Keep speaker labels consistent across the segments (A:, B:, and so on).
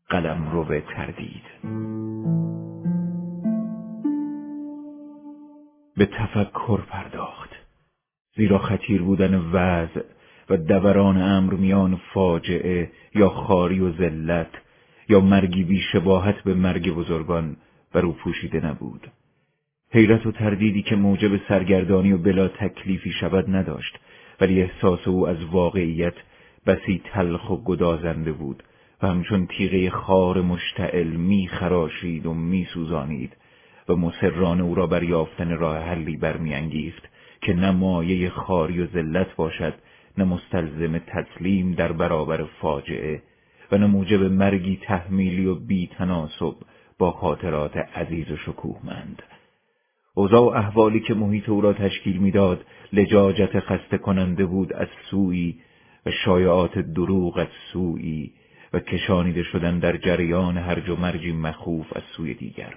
A: قلمرو تردید. به تفکر پرداخت، زیرا خطیر بودن وضع و دوران امر میان فاجعه یا خواری و ذلت یا مرگی بی شباهت به مرگ بزرگان بر او پوشیده نبود. حیرت و تردیدی که موجب سرگردانی و بلا تکلیفی شود نداشت، ولی احساس او از واقعیت بسی تلخ و گدازنده بود و همچون تیغه خار مشتعل می خراشید و می سوزانید و مصرانه او را بر یافتن راه حلی برمی‌انگیخت که نه مایه خواری و ذلت باشد، نه مستلزم تسلیم در برابر فاجعه و نه موجب مرگی تحمیلی و بی تناسب با خاطرات عزیز و شکوهمند. اوضاع و احوالی که محیط او را تشکیل میداد لجاجت خسته کننده بود از سویی و شایعات دروغ از سویی و کشانیده شدن در جریان هرج و مرجی مخوف از سوی دیگر.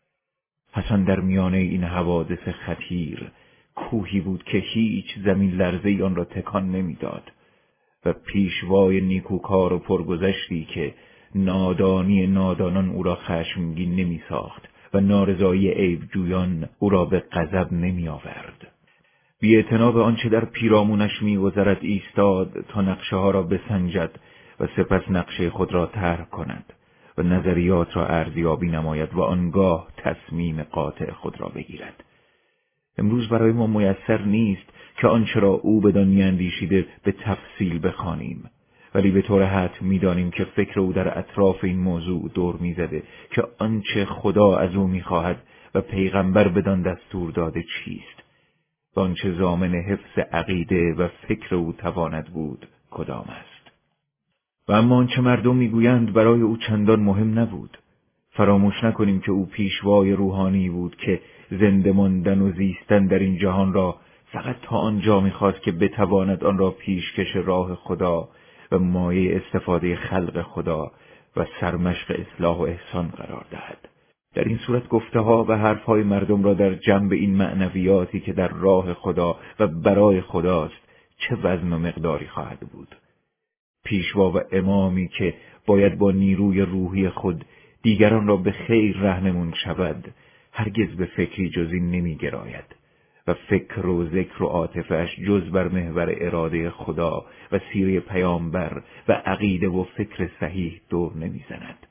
A: حسن در میانه این حوادث خطیر کوهی بود که هیچ زمین لرزه‌ای آن را تکان نمیداد و پیشوای نیکوکار و پرگذشتی که نادانی نادانان او را خشمگین نمی ساخت و نارضایی عیبجویان او را به غضب نمی آورد. بی اعتنا به آنچه در پیرامونش می‌گذرد ایستاد تا نقشه ها را بسنجد و سپس نقشه خود را طرح کند و نظریات را ارزیابی نماید و آنگاه تصمیم قاطع خود را بگیرد. امروز برای ما میسر نیست که آنچه را او بدان می‌اندیشیده به تفصیل بخوانیم، ولی به طور حتم می‌دانیم که فکر او در اطراف این موضوع دور می‌زده که آنچه خدا از او می‌خواهد و پیغمبر بدان دستور داده چیست و آنچه ضامن حفظ عقیده و فکر او تواند بود کدام است. و اما آنچه مردم میگویند برای او چندان مهم نبود. فراموش نکنیم که او پیشوای روحانی بود که زنده ماندن و زیستن در این جهان را فقط تا آنجا میخواست که بتواند آن را پیشکش راه خدا و مایه استفاده خلق خدا و سرمشق اصلاح و احسان قرار دهد. در این صورت گفته ها و حرف های مردم را در جنب این معنویاتی که در راه خدا و برای خداست چه وزن و مقداری خواهد بود؟ پیشوا و امامی که باید با نیروی روحی خود دیگران را به خیر رهنمون شود هرگز به فکری جز این نمی گراید و فکر و ذکر و عاطفه‌اش جز بر محور اراده خدا و سیره پیامبر و عقیده و فکر صحیح دور نمی زند.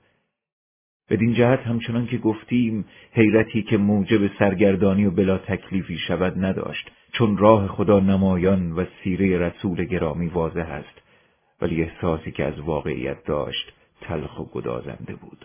A: بدین جهت همچنان که گفتیم حیرتی که موجب سرگردانی و بلا تکلیفی شود نداشت، چون راه خدا نمایان و سیره رسول گرامی واضح است، ولی احساسی که از واقعیت داشت تلخ و گدازنده بود.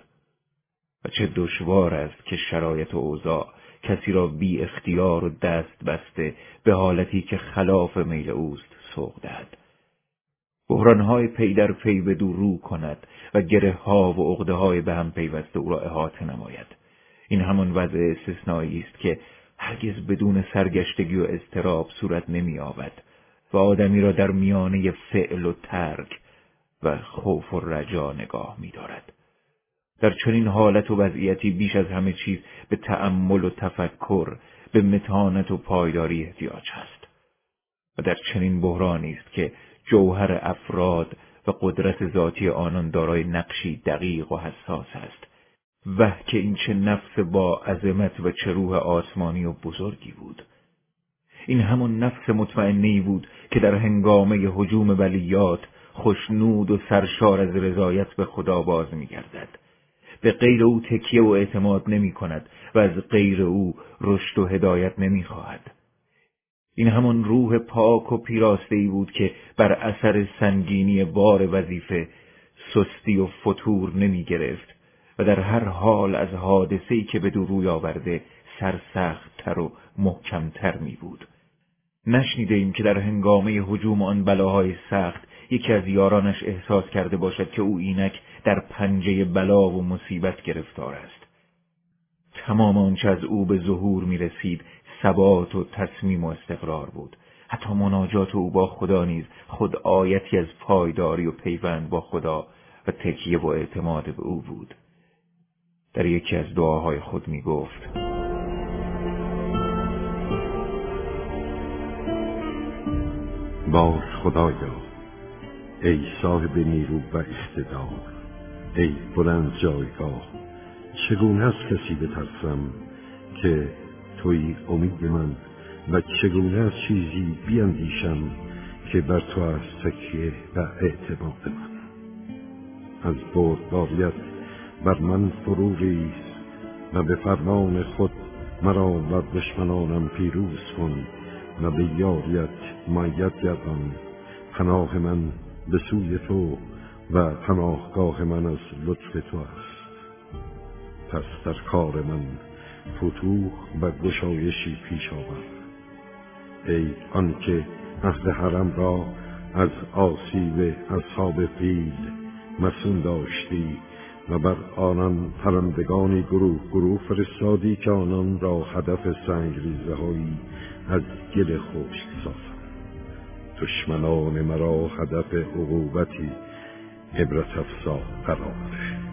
A: و چه دشوار است که شرایط و اوضاع کسی را بی اختیار و دست بسته به حالتی که خلاف میل اوست سوق دهد. بحران‌های پی در پی به دو رو کند و گره‌ها و عقده‌های به هم پیوسته او را احاطه نماید. این همان وضع استثنایی است که هرگز بدون سرگشتگی و اضطراب صورت نمی‌یابد و آدمی را در میانه فعل و ترک و خوف و رجا نگاه می‌دارد. در چنین حالت و وضعیتی بیش از همه چیز به تأمل و تفکر، به متانت و پایداری احتیاج هست. و در چنین بحرانی است که جوهر افراد و قدرت ذاتی آنان دارای نقشی دقیق و حساس است. وه که این چه نفس با عظمت و چه روح آسمانی و بزرگی بود. این همون نفس مطمئنه‌ای بود که در هنگامه هجوم بلیات خوشنود و سرشار از رضایت به خدا باز می‌گردد. به غیر او تکیه و اعتماد نمی کند و از غیر او رشد و هدایت نمی خواهد. این همان روح پاک و پیراسته‌ای بود که بر اثر سنگینی بار وظیفه سستی و فتور نمی گرفت و در هر حال از حادثه‌ای که به دو روی آورده سرسخت‌تر و محکم‌تر می بود. نشنیده ایم که در هنگامه هجوم آن بلاهای سخت یکی از یارانش احساس کرده باشد که او اینک در پنجه بلا و مصیبت گرفتار است. تمام آنچه از او به ظهور می رسید ثبات و تصمیم و استقرار بود. حتی مناجات او با خدا نیز خود آیتی از پایداری و پیوند با خدا و تکیه و اعتماد به او بود. در یکی از دعاهای خود می گفت:
B: باز خدایا، ای صاحب نیرو و اقتدار، ای بلند جایگاه، چگونه از کسی بترسم که توی امید من و چگونه از چیزی بیندیشم که بر تو است تکیه و اعتماد من. از بردباریت بر من فرو ریز و به فرمان خود مرا بر دشمنانم پیروز کن و به یاریت مؤید گردان. پناه من به سوی تو و پناهگاه من از لطف تو است. پس در کار من فتوح و گشایشی پیش آور. ای آنکه عهد حرم را از آسیب اصحاب فیل مسون داشتی و بر آنان پرندگانی گروه گروه فرستادی که آنان را هدف سنگریزه هایی از گل خشک سازند. دشمنان مرا هدف عقوبتی عبرت افزا قرار ده.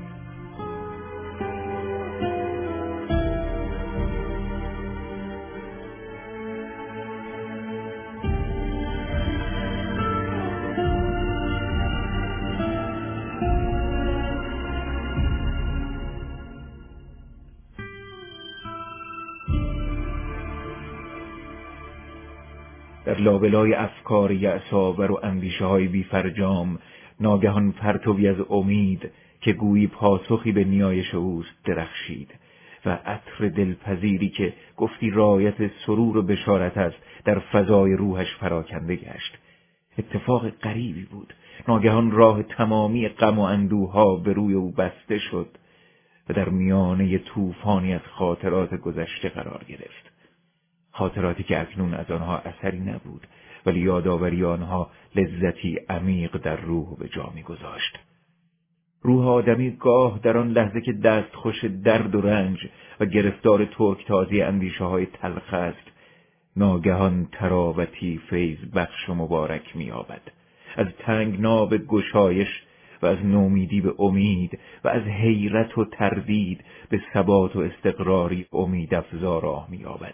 A: در لابلای افکار یأس‌آور و اندیشه‌های بی‌فرجام ناگهان پرتوی از امید که گویی پاسخی به نیایش اوست درخشید و عطر دلپذیری که گفتی رایت سرور و بشارت است در فضای روحش پراکنده گشت. اتفاق غریبی بود. ناگهان راه تمامی غم و اندوها به روی او بسته شد و در میانه طوفانی از خاطرات گذشته قرار گرفت. خاطراتی که اکنون از آنها اثری نبود، ولی یادآوری آنها لذتی عمیق در روح به جا می‌گذاشت. روح آدمی گاه در آن لحظه که دستخوش درد و رنج و گرفتار ترکتازی اندیشه‌های تلخ است، ناگهان تراوتی فیض بخش و مبارک می‌یابد. از تنگنا به گشایش و از نومیدی به امید و از حیرت و تردید به ثبات و استقراری امید افزا راه می‌یابد.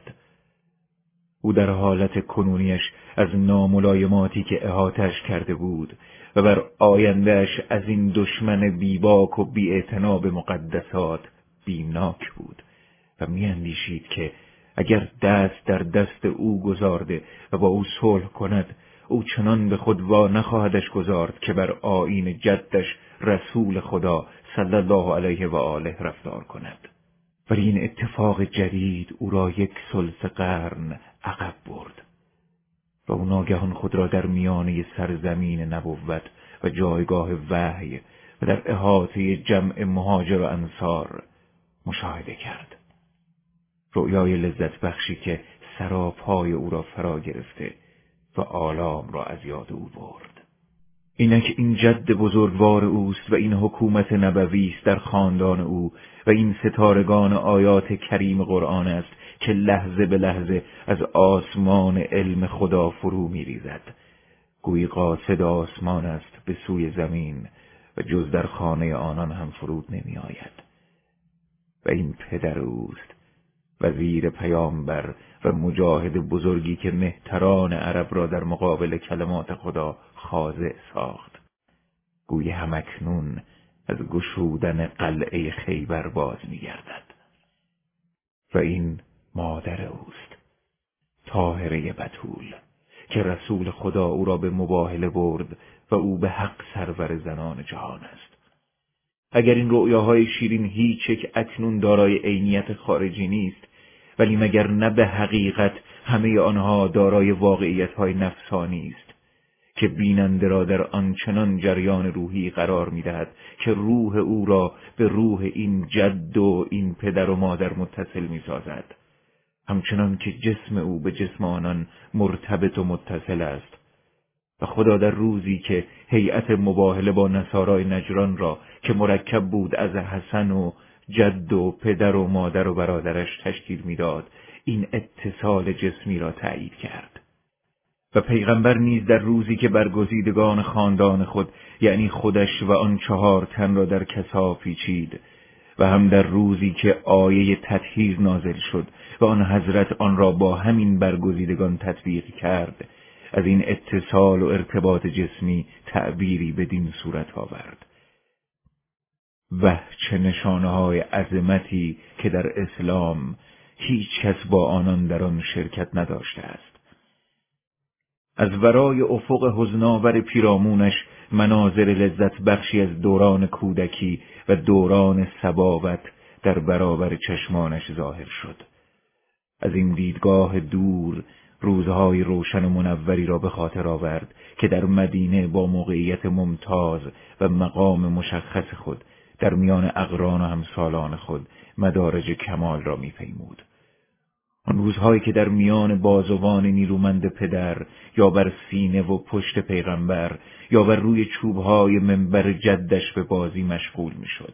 A: او در حالت کنونیش از ناملایماتی که احاطه‌اش کرده بود و بر آیندهش از این دشمن بیباک و بی‌اعتنا به مقدسات بیمناک بود و می‌اندیشید که اگر دست در دست او گذارده و با او صلح کند، او چنان به خود وا نخواهدش گذارد که بر آیین جدش رسول خدا صلی الله علیه و آله رفتار کند. ولی این اتفاق جدید او را یک ثلث قرن عقب برد و او ناگهان خود را در میانه سرزمین نبوت و جایگاه وحی و در احاطه جمع مهاجر و انصار مشاهده کرد. رؤیای لذت بخشی که سراپای او را فرا گرفته و آلام را از یاد او برد. اینک این جد بزرگوار اوست و این حکومت نبوی است در خاندان او و این ستارگان آیات کریم قرآن است که لحظه به لحظه از آسمان علم خدا فرو می‌ریزد. گویی قاصد آسمان است به سوی زمین و جز در خانه آنان هم فرود نمی آید. و این پدر اوست، وزیر پیامبر و مجاهد بزرگی که مهتران عرب را در مقابل کلمات خدا خاضع ساخت. گویی همکنون از گشودن قلعه خیبر باز می‌گردد. و این مادر اوست، طاهره بتول، که رسول خدا او را به مباهله برد و او به حق سرور زنان جهان است. اگر این رؤیاهای شیرین هیچ یک اکنون دارای عینیت خارجی نیست، ولی مگر نه به حقیقت همه آنها دارای واقعیت‌های نفسانی است که بیننده را در آنچنان جریان روحی قرار می‌دهد که روح او را به روح این جد و این پدر و مادر متصل می‌سازد، همچنان که جسم او به جسم آنان مرتبط و متصل است. و خدا در روزی که هیئت مباهله با نصارای نجران را که مرکب بود از حسن و جد و پدر و مادر و برادرش تشکیل می‌داد، این اتصال جسمی را تأیید کرد. و پیغمبر نیز در روزی که برگزیدگان خاندان خود یعنی خودش و آن 4 تن را در کسا پیچید و هم در روزی که آیه تطهیر نازل شد و آن حضرت آن را با همین برگزیدگان تطبیق کرد، از این اتصال و ارتباط جسمی تعبیری بدین صورت آورد: وه چه نشانه‌های عظمتی که در اسلام هیچ کس با آنان در آن شرکت نداشته است. از ورای افق حزناور پیرامونش مناظر لذت بخشی از دوران کودکی و دوران صباوت در برابر چشمانش ظاهر شد. از این دیدگاه دور روزهای روشن و منوری را به خاطر آورد که در مدینه با موقعیت ممتاز و مقام مشخص خود در میان اقران و همسالان خود مدارج کمال را می‌پیمود. آن روزهایی که در میان بازوان نیرومند پدر یا بر سینه و پشت پیغمبر یا بر روی چوبهای منبر جدش به بازی مشغول می‌شد.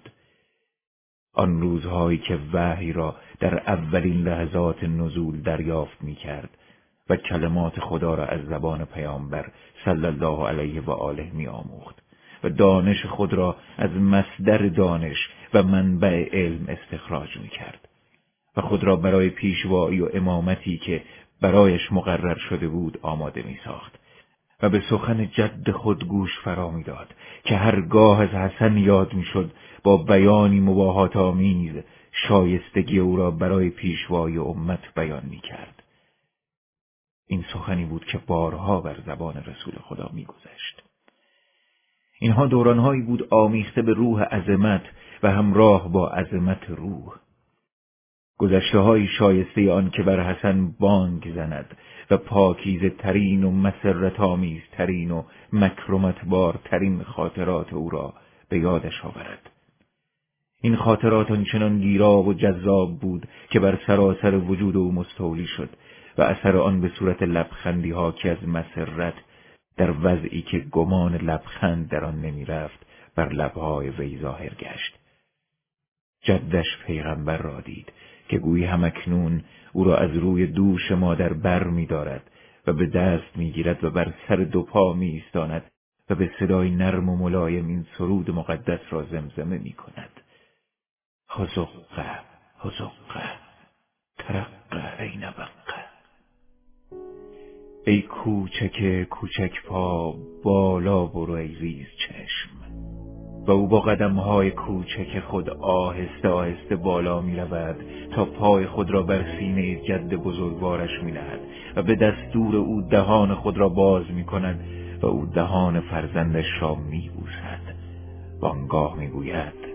A: آن روزهایی که وحی را در اولین لحظات نزول دریافت می‌کرد و کلمات خدا را از زبان پیامبر صلی الله علیه و آله می‌آموخت و دانش خود را از مصدر دانش و منبع علم استخراج می‌کرد و خود را برای پیشوایی و امامتی که برایش مقرر شده بود آماده می‌ساخت و به سخن جد خود گوش فرا می‌داد که هرگاه از حسن یاد می‌شد با بیانی مباهات آمیز شایستگی او را برای پیشوایی امت بیان می‌کرد. این سخنی بود که بارها بر زبان رسول خدا می‌گذشت. اینها دورانهایی بود آمیخته به روح عظمت و همراه با عظمت روح. گذشته‌های شایسته آن که بر حسن بانگ زند و پاکیزه ترین و مسرت آمیز ترین و مکرمت بار ترین خاطرات او را به یادش آورد. این خاطرات آنچنان گیرا و جذاب بود که بر سراسر وجود او مستولی شد و اثر آن به صورت لبخندی حاکی از مسرت در وضعی که گمان لبخند در آن نمی رفت بر لبهای وی ظاهر گشت. جدش پیغمبر را دید که گویی همکنون او را از روی دوش مادر بر می دارد و به دست می گیرد و بر سر دو پا می ایستاند و به صدای نرم و ملایم این سرود مقدس را زمزمه می کند. حزقه حزقه ترقه ای نبقه. ای کوچک کوچک پا بالا برو ای ریز چشم. و او با قدم‌های کوچک خود آهسته آهسته بالا می رود تا پای خود را بر سینه جد بزرگوارش می نهد و به دستور او دهان خود را باز می کند و او دهان فرزندش را می بوسد و آنگاه می گوید: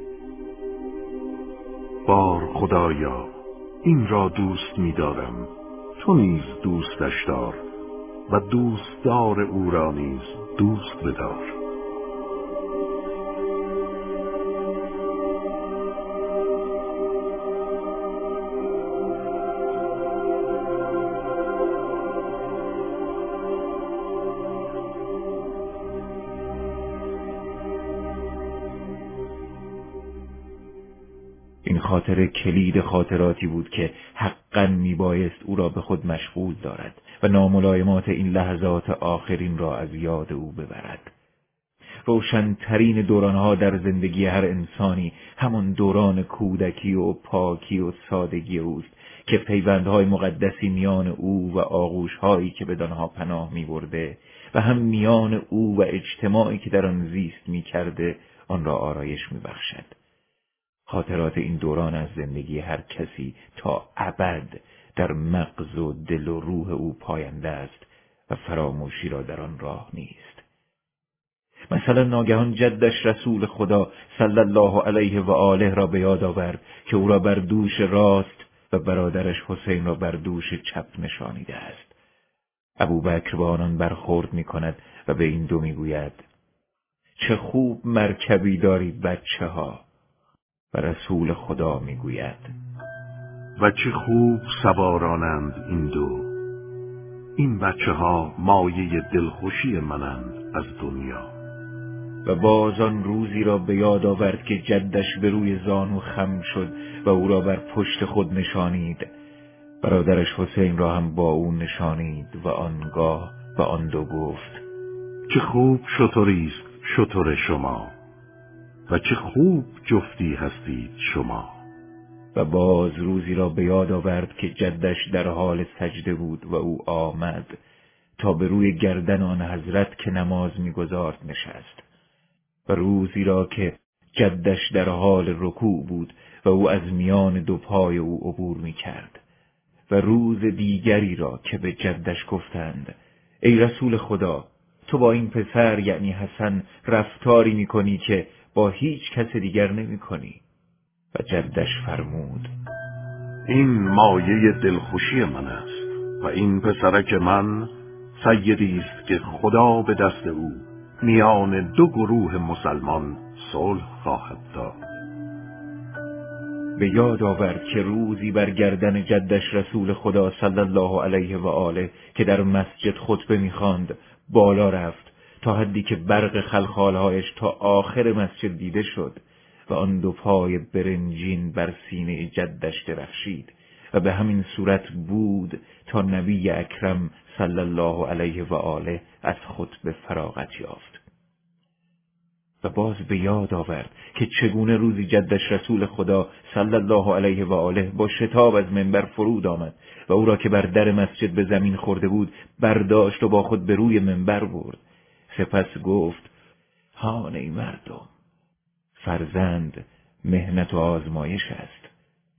B: بار خدایا، این را دوست می دارم، تو نیز دوستش دار و دوستدار او را نیز دوست بدار.
A: این خاطره کلید خاطراتی بود که حقاً میبایست او را به خود مشغول دارد و ناملایمات این لحظات آخرین را از یاد او ببرد. روشن‌ترین دورانها در زندگی هر انسانی همان دوران کودکی و پاکی و سادگی اوست که پیوندهای مقدسی میان او و آغوش‌هایی که بدانها پناه می‌برده و هم میان او و اجتماعی که در آن زیست می‌کرده آن را آرایش می‌بخشد. خاطرات این دوران از زندگی هر کسی تا ابد در مغز و دل و روح او پاینده است و فراموشی را در آن راه نیست. مثلا ناگهان جدش رسول خدا صلی الله علیه و آله را به یاد آورد که او را بر دوش راست و برادرش حسین را بر دوش چپ نشانیده است. ابوبکر با آنان برخورد می کند و به این دو می گوید: چه خوب مرکبی دارید بچه ها. و رسول خدا می گوید:
B: و چه خوب سوارانند این دو، این بچه ها مایه دلخوشی منند از دنیا.
A: و باز آن روزی را به یاد آورد که جدش به روی زانو خم شد و او را بر پشت خود نشانید. برادرش حسین را هم با او نشانید و آنگاه به آن دو گفت:
B: چه خوب شتریست شتر شما و چه خوب جفتی هستید شما.
A: و باز روزی را به یاد آورد که جدش در حال سجده بود و او آمد تا به روی گردن آن حضرت که نماز می‌گزارد نشست. و روزی را که جدش در حال رکوع بود و او از میان دو پای او عبور می‌کرد. و روز دیگری را که به جدش گفتند: ای رسول خدا، تو با این پسر یعنی حسن رفتاری می‌کنی که با هیچ کس دیگر نمی‌کنی. و جدش فرمود:
C: این مایه دلخوشی من است و این پسرک من سیدی است که خدا به دست او میان دو گروه مسلمان صلح خواهد داد.
A: به یاد آورد که روزی بر گردن جدش رسول خدا صلی الله علیه و آله که در مسجد خطبه می‌خواند بالا رفت تا حدی که برق خلخالهایش تا آخر مسجد دیده شد و آن دو پای برنجین بر سینه جدش درخشید و به همین صورت بود تا نبی اکرم صلی الله علیه و آله از خطبه فراغت یافت. و باز به یاد آورد که چگونه روزی جدش رسول خدا صلی الله علیه و آله با شتاب از منبر فرود آمد و او را که بر در مسجد به زمین خورده بود برداشت و با خود به روی منبر برد. سپس گفت: هان ای مردم، فرزند مهنت و آزمایش است.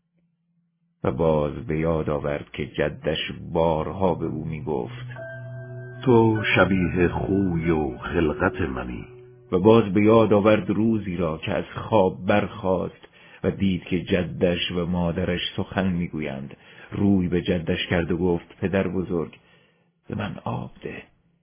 A: و باز به یاد آورد که جدش بارها به او می گفت:
C: تو شبیه خوی و خلقت منی.
A: و باز به یاد آورد روزی را که از خواب برخاست و دید که جدش و مادرش سخن میگویند. روی به جدش کرد و گفت: پدر بزرگ، به من آب ده.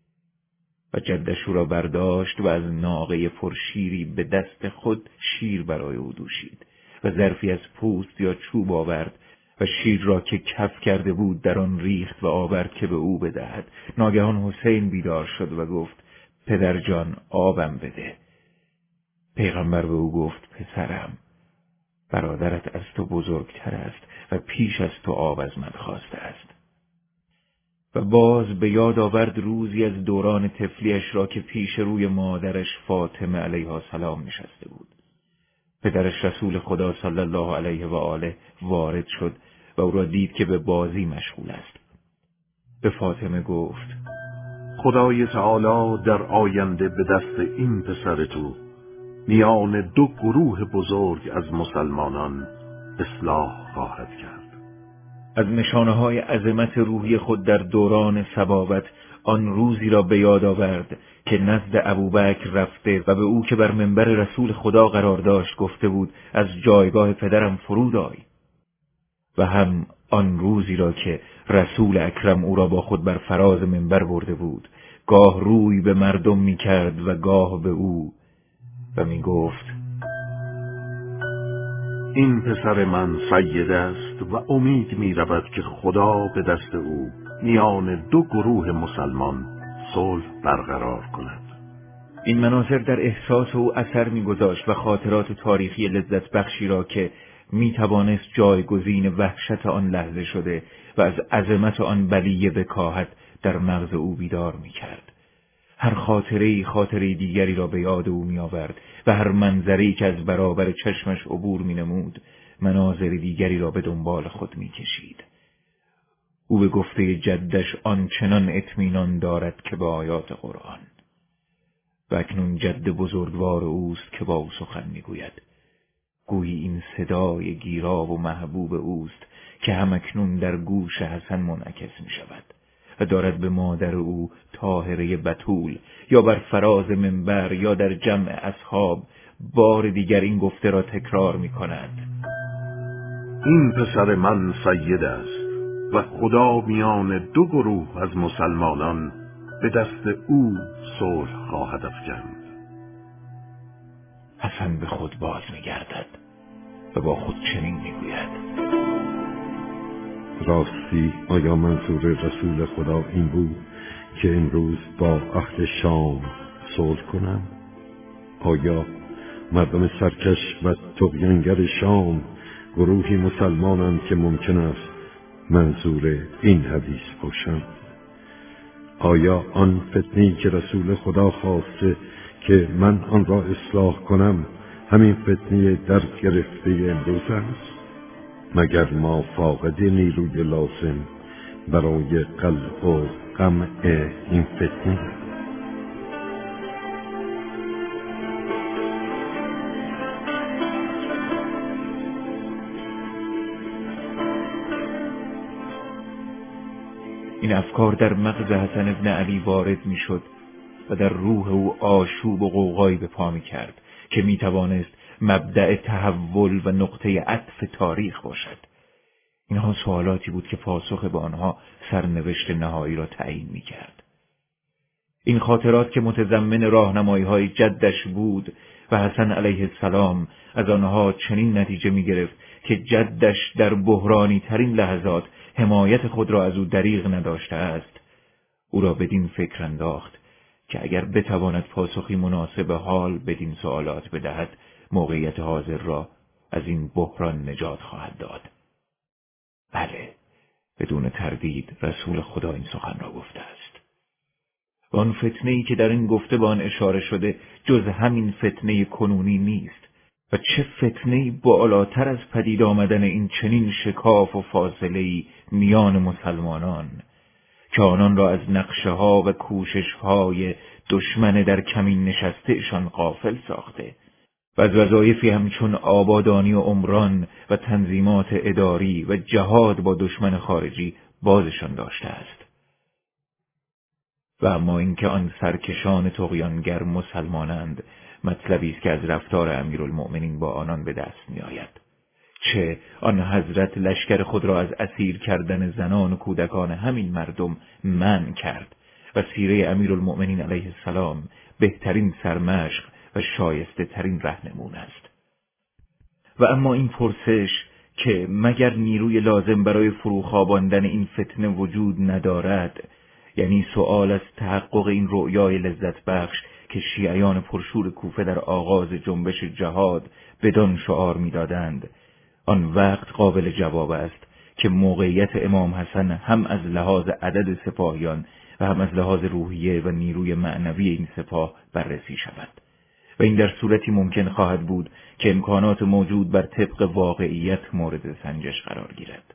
A: و جدش او را برداشت و از ناقه پرشیری به دست خود شیر برای او دوشید و ظرفی از پوست یا چوب آورد و شیر را که کف کرده بود در آن ریخت و آورد که به او بدهد. ناگهان حسین بیدار شد و گفت: پدر جان، آبم بده. پیغمبر به او گفت: پسرم، برادرت از تو بزرگتر است و پیش از تو آب از من خواسته است. و باز به یاد آورد روزی از دوران طفلیش را که پیش روی مادرش فاطمه علیها السلام نشسته بود. پدرش رسول خدا صلی الله علیه و آله وارد شد و او را دید که به بازی مشغول است. به فاطمه گفت:
C: خدای تعالی در آینده به دست این پسر تو میان دو گروه بزرگ از مسلمانان اصلاح خواهد کرد.
A: از نشانه‌های عظمت روحی خود در دوران صباوت آن روزی را به یاد آورد که نزد ابوبکر رفته و به او که بر منبر رسول خدا قرار داشت گفته بود: از جایگاه پدرم فرود آی. و هم آن روزی را که رسول اکرم او را با خود بر فراز منبر برده بود، گاه روی به مردم می کرد و گاه به او و می گفت:
C: این پسر من سید است و امید می رود که خدا به دست او میان دو گروه مسلمان صلح برقرار کند.
A: این مناظر در احساس او اثر می‌گذاشت و خاطرات تاریخی لذت بخشی را که می‌توانست جایگزین وحشت آن لحظه شده و از عظمت آن بلیه بکاهد در مغز او بیدار می‌کرد. هر خاطره دیگری را به یاد او می‌آورد و هر منظری که از برابر چشمش عبور می‌نمود مناظر دیگری را به دنبال خود می‌کشید. او به گفته جدش آنچنان اطمینان دارد که به آیات قرآن. و اکنون جد بزرگوار اوست که با او سخن میگوید. گویی این صدای گیرا و محبوب اوست که همکنون در گوش حسن منعکس می شود و دارد به مادر او طاهره بتول یا بر فراز منبر یا در جمع اصحاب بار دیگر این گفته را تکرار می کند:
C: این پسر من سید است و خدا میان دو گروه از مسلمانان به دست او صلح خواهد افکند.
A: حسن به خود باز می‌گردد و با خود چنین می‌گوید:
B: راستی آیا منظور رسول خدا این بود که امروز با اهل شام صلح کنم؟ آیا مردم سرکش و طغیانگر شام گروهی مسلمانند که ممکن است منظور این حدیث باشند؟ آیا آن فتنه‌ای که رسول خدا خواسته که من آن را اصلاح کنم همین فتنه در گرفته امروز است؟ مگر ما فاقد نیروی لازم برای قلع و قمع این فتنه؟
A: این افکار در مغز حسن ابن علی وارد میشد و در روح او آشوب و غوغایی به پا می‌کرد که می‌توانست مبدأ تحول و نقطه عطف تاریخ باشد. اینها سوالاتی بود که پاسخ به آنها سرنوشت نهایی را تعیین می‌کرد. این خاطرات که متضمن راهنمایی‌های جدش بود و حسن علیه السلام از آنها چنین نتیجه می‌گرفت که جدش در بحرانی ترین لحظات حمایت خود را از او دریغ نداشته است، او را بدین فکر انداخت که اگر بتواند پاسخی مناسب حال بدین سوالات بدهد، موقعیت حاضر را از این بحران نجات خواهد داد. بله، بدون تردید رسول خدا این سخن را گفته است. و آن فتنه‌ای که در این گفته به آن اشاره شده جز همین فتنه کنونی نیست و چه فتنه‌ای بالاتر از پدید آمدن این چنین شکاف و فاصله‌ای میان مسلمانان که آنان را از نقشه‌ها و کوشش‌های دشمن در کمین نشسته‌شان غافل ساخته و از وظایفی همچون آبادانی و عمران و تنظیمات اداری و جهاد با دشمن خارجی بازشان داشته است. و اما اینکه آن سرکشان طغیانگر مسلمانند، مطلبی است که از رفتار امیرالمؤمنین با آنان به دست می‌آید. چه آن حضرت لشکر خود را از اسیر کردن زنان و کودکان همین مردم منع کرد و سیره امیرالمؤمنین علیه السلام بهترین سرمشق و شایسته ترین رهنمون است. و اما این پرسش که مگر نیروی لازم برای فروخواباندن این فتنه وجود ندارد، یعنی سؤال از تحقق این رؤیای لذت بخش که شیعیان پرشور کوفه در آغاز جنبش جهاد بدان شعار می‌دادند، آن وقت قابل جواب است که موقعیت امام حسن هم از لحاظ عدد سپاهیان و هم از لحاظ روحیه و نیروی معنوی این سپاه بررسی شود و این در صورتی ممکن خواهد بود که امکانات موجود بر طبق واقعیت مورد سنجش قرار گیرد.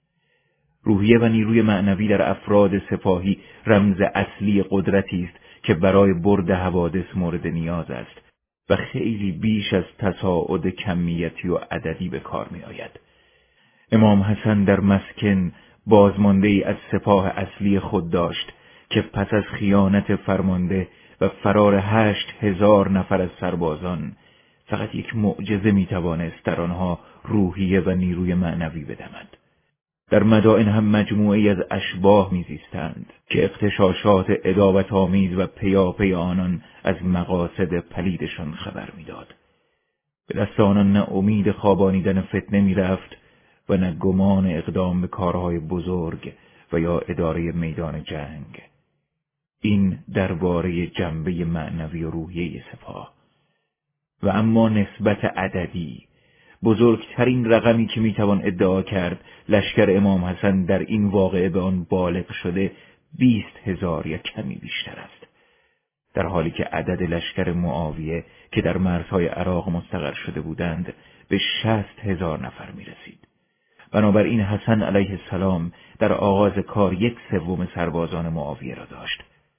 A: روحیه و نیروی معنوی در افراد سپاهی رمز اصلی قدرتی است که برای برد حوادث مورد نیاز است و خیلی بیش از تصاعد کمیتی و عددی به کار می آید. امام حسن در مسکن بازمانده ای از سپاه اصلی خود داشت که پس از خیانت فرمانده و فرار 8,000 نفر از سربازان فقط یک معجزه می توانست در آنها روحیه و نیروی معنوی بدمد. در مدائن هم مجموعه‌ای از اشباح می‌زیستند که اغتشاشات عداوت‌آمیز و پیاپی آنان از مقاصد پلیدشان خبر می‌داد. به دست آنان نه امید خوابانیدن فتنه می‌رفت و نه گمان اقدام به کارهای بزرگ و یا اداره میدان جنگ. این درباره جنبه معنوی و روحیه سپاه. و اما نسبت عددی، بزرگترین رقمی که میتوان ادعا کرد لشکر امام حسن در این واقعه به آن بالغ شده 20,000 یا کمی بیشتر است، در حالی که عدد لشکر معاویه که در مرزهای عراق مستقر شده بودند به 60,000 نفر میرسید. بنابراین حسن علیه السلام در آغاز کار 1/3 سربازان معاویه را داشت.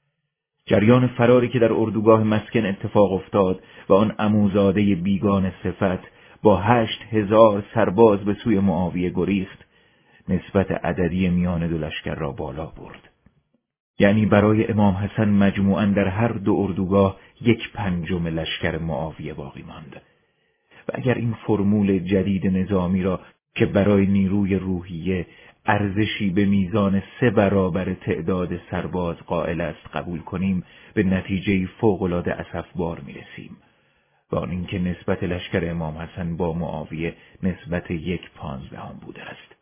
A: جریان فراری که در اردوگاه مسکن اتفاق افتاد و آن عموزاده بیگان صفت با 8,000 سرباز به سوی معاویه گریخت، نسبت عددی میان دو لشکر را بالا برد. یعنی برای امام حسن مجموعاً در هر دو اردوگاه 1/5 لشکر معاویه باقی ماند. و اگر این فرمول جدید نظامی را که برای نیروی روحیه ارزشی به میزان 3 برابر تعداد سرباز قائل است قبول کنیم، به نتیجه فوق‌العاده اسفبار میرسیم. و آن اینکه نسبت لشکر امام حسن با معاویه نسبت 1/15 بوده است.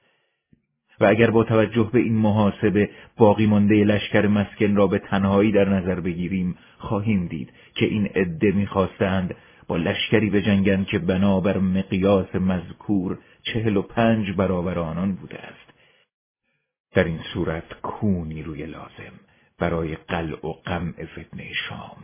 A: و اگر با توجه به این محاسبه باقی مانده لشکر مسکن را به تنهایی در نظر بگیریم، خواهیم دید که این عده می‌خواستند با لشکری بجنگند که بنابر مقیاس مذکور 45 برابر آنان بوده است. در این صورت کو نیروی لازم برای قلع و قمع فتنه شام؟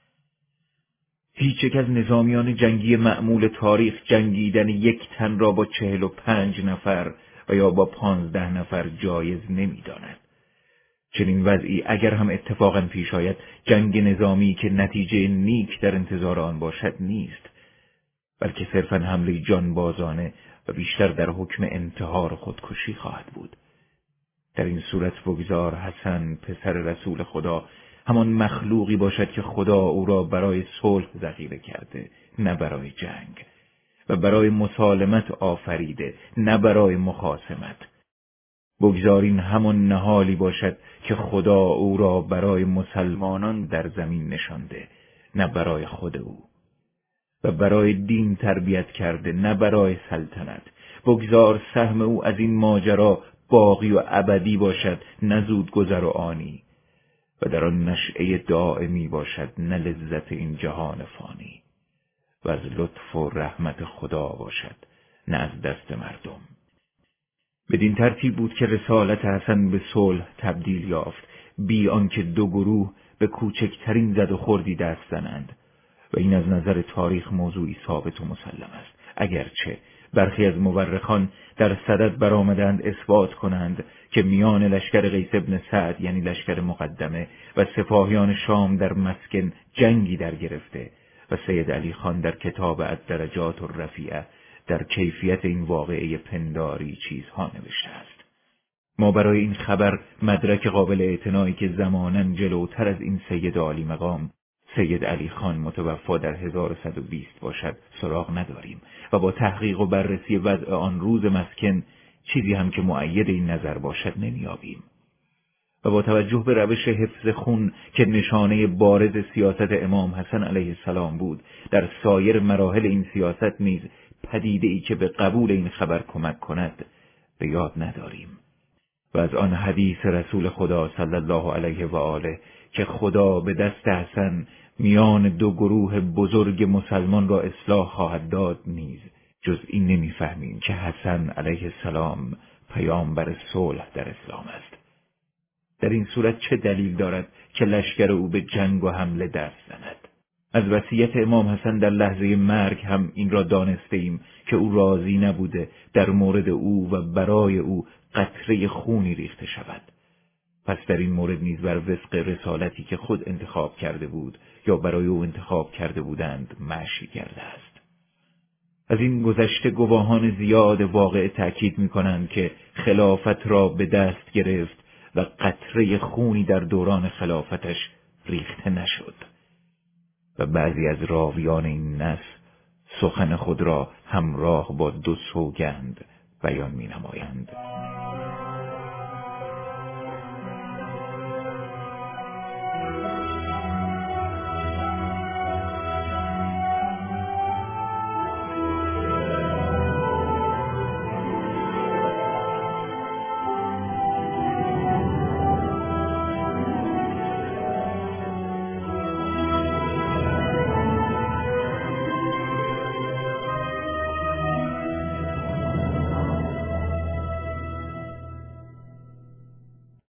A: هیچ یک از نظامیان جنگی معمول تاریخ جنگیدن یک تن را با 45 نفر و یا با 15 نفر جایز نمی‌داند. چنین وضعی اگر هم اتفاقاً پیش آید، جنگ نظامی که نتیجه نیک در انتظار آن باشد نیست، بلکه صرفاً حمله جانبازانه و بیشتر در حکم انتحار و خودکشی خواهد بود. در این صورت بگذار حسن پسر رسول خدا همان مخلوقی باشد که خدا او را برای صلح ذخیره کرده، نه برای جنگ، و برای مسالمت آفریده، نه برای مخاصمت. بگذار این همان نهالی باشد که خدا او را برای مسلمانان در زمین نشانده، نه برای خود او، و برای دین تربیت کرده، نه برای سلطنت. بگذار سهم او از این ماجرا باقی و ابدی باشد، نه زود گذر و آنی، و در آن نشأه دائمی باشد، نه لذت این جهان فانی، و از لطف و رحمت خدا باشد، نه از دست مردم. بدین ترتیب بود که رسالت حسن به صلح تبدیل یافت، بی آنکه دو گروه به کوچکترین زد و خوردی دست زنند، و این از نظر تاریخ موضوعی ثابت و مسلم است، اگرچه برخی از مورخان در صدد برآمدند اثبات کنند که میان لشکر قیس بن سعد، یعنی لشکر مقدمه، و سپاهیان شام در مسکن جنگی در گرفته، و سید علی خان در کتاب الدرجات الرفیعه در کیفیت این واقعه پنداری چیزها نوشته است. ما برای این خبر مدرک قابل اعتنایی که زماناً جلوتر از این سید عالی مقام سید علی خان متوفا در 1120 باشد سراغ نداریم، و با تحقیق و بررسی وضع آن روز مسکن چیزی هم که مؤید این نظر باشد نمیابیم. و با توجه به روش حفظ خون که نشانه بارز سیاست امام حسن علیه السلام بود، در سایر مراحل این سیاست نیز پدیده‌ای که به قبول این خبر کمک کند به یاد نداریم. و از آن حدیث رسول خدا صلی الله علیه و آله که خدا به دست حسن میان دو گروه بزرگ مسلمان را اصلاح خواهد داد نیز جز این نمیفهمیم که حسن علیه السلام پیامبر صلح در اسلام است. در این صورت چه دلیل دارد که لشکر او به جنگ و حمله دست زند؟ از وصیت امام حسن در لحظه مرگ هم این را دانسته ایم که او راضی نبوده در مورد او و برای او قطره خونی ریخته شود. پس در این مورد نیز بر وفق رسالتی که خود انتخاب کرده بود یا برای او انتخاب کرده بودند مشی کرده است. از این گذشته گواهان زیاد واقع تأکید می‌کنند که خلافت را به دست گرفت و قطره خونی در دوران خلافتش ریخته نشد. و بعضی از راویان این نص سخن خود را همراه با دو سوگند بیان می‌نمایند.